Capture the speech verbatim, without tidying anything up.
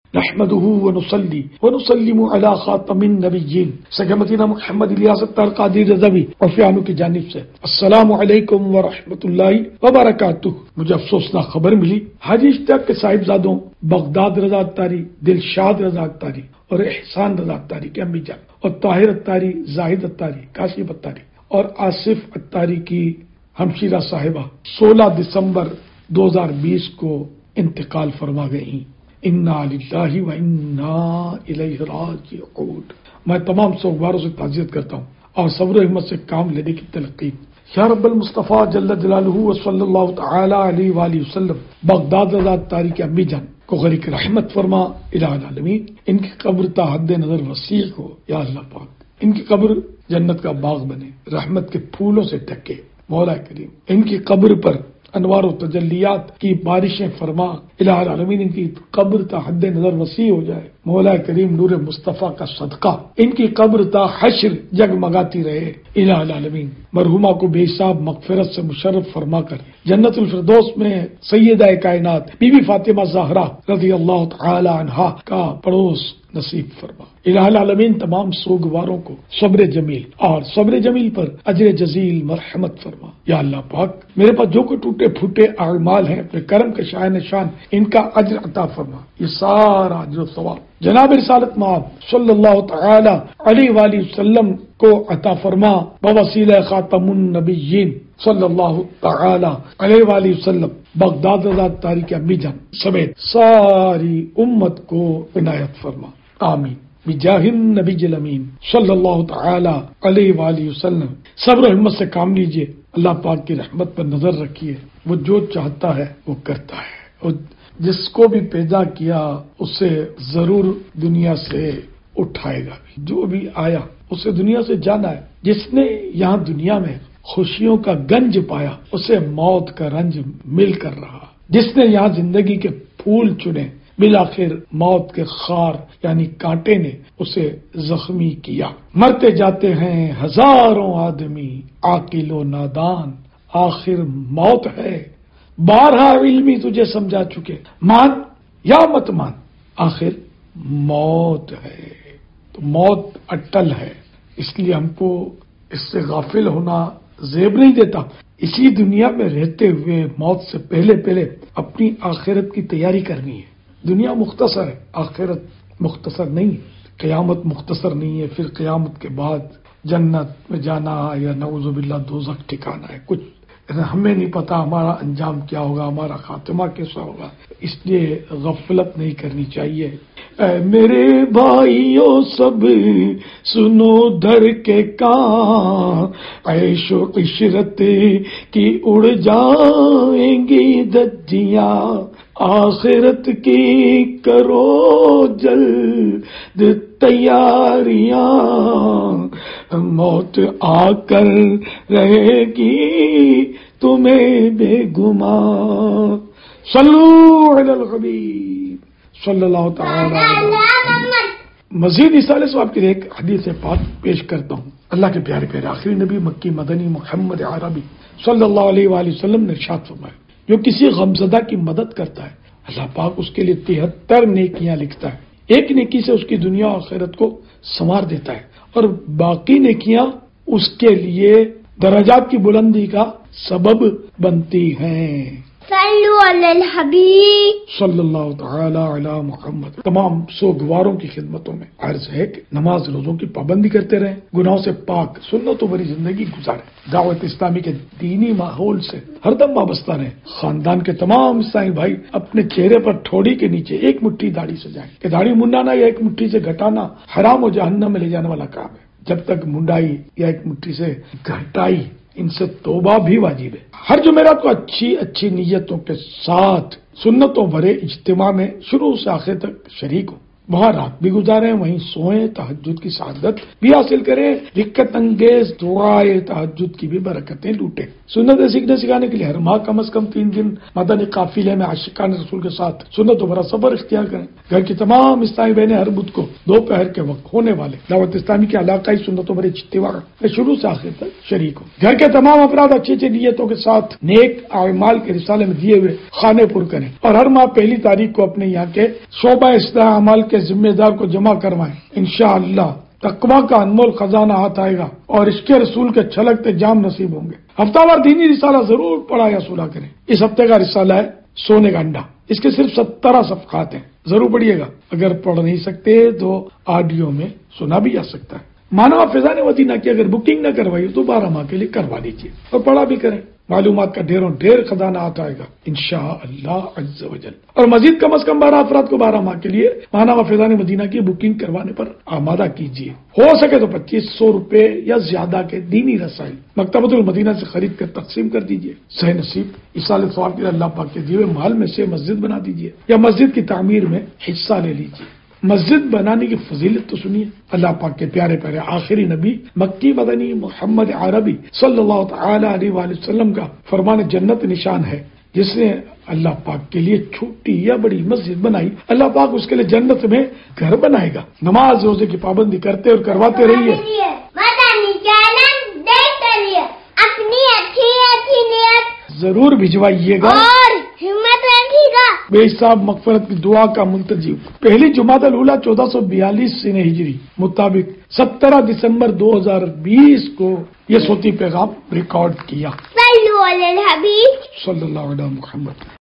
نحمده ونصلي ونسلم على خاتم النبیین سید مدینہ محمد الیاس القادری رضوی اور فیانوں کی جانب سے السلام علیکم ورحمۃ اللہ وبرکاتہ۔ مجھے افسوسناک خبر ملی، حاجی اشتیاق کے صاحبزادوں بغداد رضا اتاری، دلشاد رضا اتاری اور احسان رضا اتاری کے امی جان، اور طاہر اتاری، زاہد اتاری، کاشف اتاری اور آصف اتاری کی ہمشیرہ صاحبہ سولہ دسمبر دو ہزار بیس کو انتقال فرما گئی۔ انا للہ و انا الیہ راجعون۔ میں تمام سوگواروں سے تعزیت کرتا ہوں اور صبر و ہمت سے کام لینے کی تلقین۔ یا رب المصطفیٰ جل جلالہ و صلی اللہ تعالی علیہ وآلہ وسلم بغداد رضا اتاری کے امی جان کو غریق رحمت فرما الہ العالمین۔ ان کی قبر تا حد نظر وسیع ہو یا اللہ پاک، ان کی قبر جنت کا باغ بنے، رحمت کے پھولوں سے ڈھکے مولا کریم۔ ان کی قبر پر انوار و تجلیات کی بارشیں فرما الہ العالمین۔ ان کی قبر تا حد نظر وسیع ہو جائے مولا کریم، نور مصطفیٰ کا صدقہ ان کی قبر تا حشر جگمگاتی رہے الہ العالمین۔ مرحومہ کو بے حساب مغفرت سے مشرف فرما کر جنت الفردوس میں سیدہ کائنات بی بی فاطمہ زہرا رضی اللہ تعالی عنہا کا پڑوس نصیب فرما الہ العالمین۔ تمام سوگواروں کو صبر جمیل اور صبر جمیل پر اجر جزیل مرحمت فرما یا اللہ پاک۔ میرے پاس جو کوئی ٹوٹے پھوٹے اعمال ہیں اپنے کرم کے شاہ نشان ان کا اجر عطا فرما، یہ سارا اجر و ثواب جناب رسالت مآب صلی اللہ تعالی علیہ وآلہ وسلم کو عطا فرما بوسیلہ خاتم النبیین صلی اللہ تعالی علیہ وآلہ وسلم بغداد رضا اتاری کے امی جان سمیت ساری امت کو عنایت فرما، آمین بجاہ النبی الامین صلی اللہ تعالی علیہ وآلہ وسلم۔ صبر و ہمت سے کام لیجئے، اللہ پاک کی رحمت پر نظر رکھیے، وہ جو چاہتا ہے وہ کرتا ہے، اور جس کو بھی پیدا کیا اسے ضرور دنیا سے اٹھائے گا بھی، جو بھی آیا اسے دنیا سے جانا ہے۔ جس نے یہاں دنیا میں خوشیوں کا گنج پایا اسے موت کا رنج مل کر رہا، جس نے یہاں زندگی کے پھول چنے بالآخر موت کے خار یعنی کانٹے نے اسے زخمی کیا۔ مرتے جاتے ہیں ہزاروں آدمی عاقل و نادان، آخر موت ہے بارہا علمی تجھے سمجھا چکے، مان یا مت مان آخر موت ہے۔ تو موت اٹل ہے، اس لیے ہم کو اس سے غافل ہونا زیب نہیں دیتا۔ اسی دنیا میں رہتے ہوئے موت سے پہلے پہلے اپنی آخرت کی تیاری کرنی ہے۔ دنیا مختصر ہے، آخرت مختصر نہیں ہے، قیامت مختصر نہیں ہے، پھر قیامت کے بعد جنت میں جانا یا نعوذ باللہ دوزخ ٹھکانا ہے، کچھ ہمیں نہیں پتا ہمارا انجام کیا ہوگا، ہمارا خاتمہ کیسا ہوگا، اس لیے غفلت نہیں کرنی چاہیے۔ اے میرے بھائیو سب سنو در کے کان، عیش و عشرت کی اڑ جائیں گی دھجیاں، آخرت کی کرو جلد تیاریاں، موت آ کر رہے گی تمہیں بے گمان۔ صلو علی الحبیب صلی اللہ تعالی علیہ وسلم۔ مزید اصالے سے آپ کے لیے ایک حدیث پاک پیش کرتا ہوں۔ اللہ کے پیارے پیارے آخری نبی مکی مدنی محمد عربی صلی اللہ علیہ وآلہ وسلم نے ارشاد فرمایا، جو کسی غمزدہ کی مدد کرتا ہے اللہ پاک اس کے لیے تہتر نیکیاں لکھتا ہے، ایک نیکی سے اس کی دنیا اور آخرت کو سنوار دیتا ہے، اور باقی نیکیاں اس کے لیے درجات کی بلندی کا سبب بنتی ہیں۔ صلو علی الحبیب صلی اللہ تعالی علی محمد۔ تمام سوگواروں کی خدمتوں میں عرض ہے کہ نماز روزوں کی پابندی کرتے رہیں، گناہوں سے پاک سنتوں بری زندگی گزاریں، دعوت اسلامی کے دینی ماحول سے ہر دم وابستہ رہیں، خاندان کے تمام عیسائی بھائی اپنے چہرے پر ٹھوڑی کے نیچے ایک مٹھی داڑھی سجائیں کہ داڑھی منڈانا یا ایک مٹھی سے گھٹانا حرام و جہنم میں لے جانے والا کام ہے۔ جب تک منڈائی یا ایک مٹھی سے گھٹائی ان سے توبہ بھی واجب ہے۔ ہر جمعرات کو اچھی اچھی نیتوں کے ساتھ سنتوں بھرے اجتماع میں شروع سے آخر تک شریک ہوں، وہاں رات بھی گزاریں، وہیں سوئیں، تہجد کی سعادت بھی حاصل کریں، رکعت انگیز دعائے تہجد کی بھی برکتیں لوٹیں۔ سنتیں سیکھنے سکھانے کے لیے ہر ماہ کم از کم تین دن مدنی قافلے میں عاشقان رسول کے ساتھ سنتوں بھرا سفر اختیار کریں۔ گھر کی تمام اسلامی بہنیں ہر بدھ کو دوپہر کے وقت ہونے والے دعوت اسلامی کے علاقائی سنتوں پر اجتماع میں شروع سے آخر تک شریک ہوں۔ گھر کے تمام افراد اچھی اچھی نیتوں کے ساتھ نیک اعمال کے رسالے میں دیے ہوئے خانے پر کریں اور ہر ماہ پہلی تاریخ کو اپنے یہاں کے شعبہ اصلاح اعمال کے ذمہ دار کو جمع کروائیں۔ انشاءاللہ تقویٰ کا انمول خزانہ ہاتھ آئے گا اور اس کے رسول کے چھلکتے جام نصیب ہوں گے۔ ہفتہ وار دینی رسالہ ضرور پڑھا یا سنا کریں۔ اس ہفتے کا رسالہ ہے سونے کا انڈا۔ اس کے صرف سترہ صفحات ہیں، ضرور پڑھیے گا۔ اگر پڑھ نہیں سکتے تو آڈیو میں سنا بھی جا سکتا ہے۔ مانو فیضان مدینہ کی اگر بکنگ نہ کروائی تو بارہ ماہ کے لیے کروا لیجیے اور پڑھا بھی کریں۔ معلومات کا ڈھیروں ڈھیر خزانہ آتا آئے گا انشاءاللہ عز و جل۔ اور مزید کم از کم بارہ افراد کو بارہ ماہ کے لیے ماہنامہ فیضان مدینہ کی بکنگ کروانے پر آمادہ کیجیے۔ ہو سکے تو پچیس سو روپے یا زیادہ کے دینی رسائل مکتبۃ المدینہ سے خرید کر تقسیم کر دیجیے۔ صحیح نصیب ایصال ثواب کے اللہ پاک کے دیے ہوئے مال میں سے مسجد بنا دیجیے یا مسجد کی تعمیر میں حصہ لے لیجیے۔ مسجد بنانے کی فضیلت تو سنیے۔ اللہ پاک کے پیارے پیارے آخری نبی مکی مدنی محمد عربی صلی اللہ تعالی علیہ وآلہ وسلم کا فرمان جنت نشان ہے، جس نے اللہ پاک کے لیے چھوٹی یا بڑی مسجد بنائی، اللہ پاک اس کے لیے جنت میں گھر بنائے گا۔ نماز روزے کی پابندی کرتے اور کرواتے رہیے۔ مدنی چینل دیکھتے رہیے، اپنی اچھی اچھی نیت ضرور بھجوائیے گا اور ہمت رکھیے گا۔ بے حساب مغفرت کی دعا کا منتجب پہلی جمادی الاولیٰ چودہ سو بیالیس سن ہجری مطابق سترہ دسمبر دو ہزار بیس کو یہ صوتی پیغام ریکارڈ کیا۔ صلو علی الحبیب صلی اللہ علیہ محمد۔